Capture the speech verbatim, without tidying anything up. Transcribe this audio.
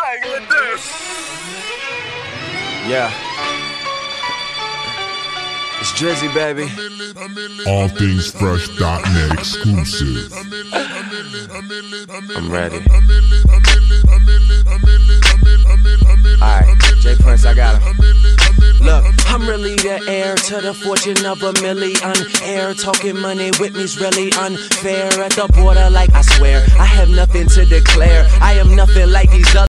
bang with this. Yeah. It's Drizzy, baby. All Things Fresh dot net exclusive. I'm ready. Alright, J Prince, I got him. Look, I'm really the heir to the fortune of a million. Air talking money with me's really unfair. At the border, like I swear, I have nothing to declare. I am nothing like these other